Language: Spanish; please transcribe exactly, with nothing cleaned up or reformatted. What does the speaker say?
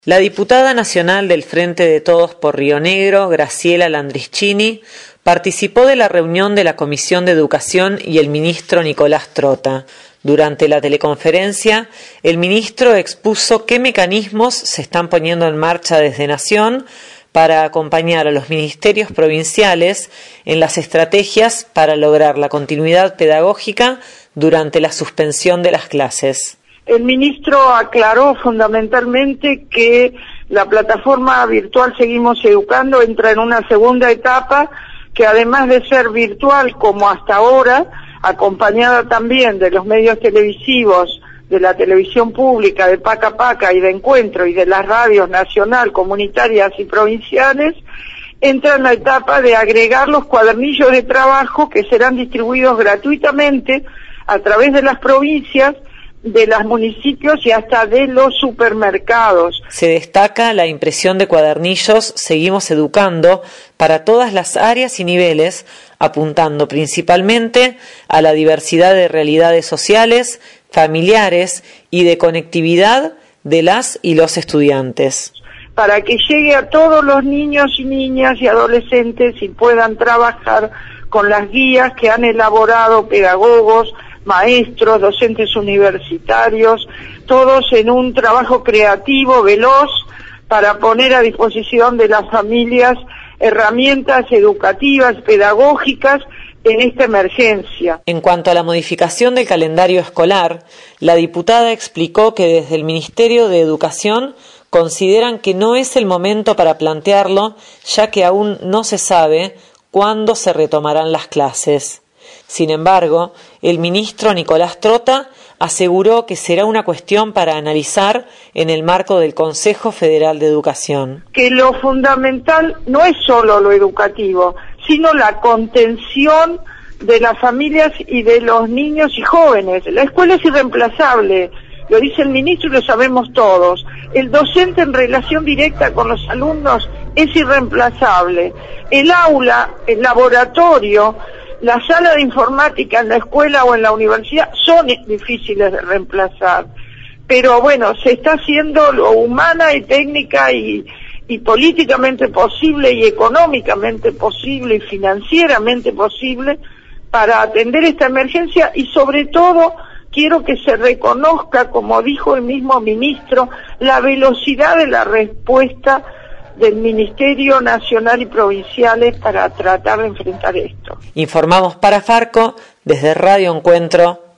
La diputada nacional del Frente de Todos por Río Negro, Graciela Landrischini, participó de la reunión de la Comisión de Educación y el ministro Nicolás Trota. Durante la teleconferencia, el ministro expuso qué mecanismos se están poniendo en marcha desde Nación para acompañar a los ministerios provinciales en las estrategias para lograr la continuidad pedagógica durante la suspensión de las clases. El ministro aclaró fundamentalmente que la plataforma virtual Seguimos Educando entra en una segunda etapa que, además de ser virtual como hasta ahora, acompañada también de los medios televisivos, de la televisión pública, de Paca Paca y de Encuentro y de las radios nacional, comunitarias y provinciales, entra en la etapa de agregar los cuadernillos de trabajo que serán distribuidos gratuitamente a través de las provincias, de los municipios y hasta de los supermercados. Se destaca la impresión de cuadernillos Seguimos Educando para todas las áreas y niveles, apuntando principalmente a la diversidad de realidades sociales, familiares y de conectividad de las y los estudiantes. Para que llegue a todos los niños y niñas y adolescentes y puedan trabajar con las guías que han elaborado pedagogos, maestros, docentes universitarios, todos en un trabajo creativo, veloz, para poner a disposición de las familias herramientas educativas, pedagógicas, en esta emergencia. En cuanto a la modificación del calendario escolar, la diputada explicó que desde el Ministerio de Educación consideran que no es el momento para plantearlo, ya que aún no se sabe cuándo se retomarán las clases. Sin embargo, el ministro Nicolás Trota aseguró que será una cuestión para analizar en el marco del Consejo Federal de Educación. Que lo fundamental no es solo lo educativo, sino la contención de las familias y de los niños y jóvenes. La escuela es irreemplazable, lo dice el ministro y lo sabemos todos. El docente en relación directa con los alumnos es irreemplazable. El aula, el laboratorio, la sala de informática en la escuela o en la universidad son difíciles de reemplazar, pero bueno, se está haciendo lo humana y técnica y, y políticamente posible y económicamente posible y financieramente posible para atender esta emergencia y sobre todo quiero que se reconozca, como dijo el mismo ministro, la velocidad de la respuesta del Ministerio Nacional y Provinciales para tratar de enfrentar esto. Informamos para Farco desde Radio Encuentro,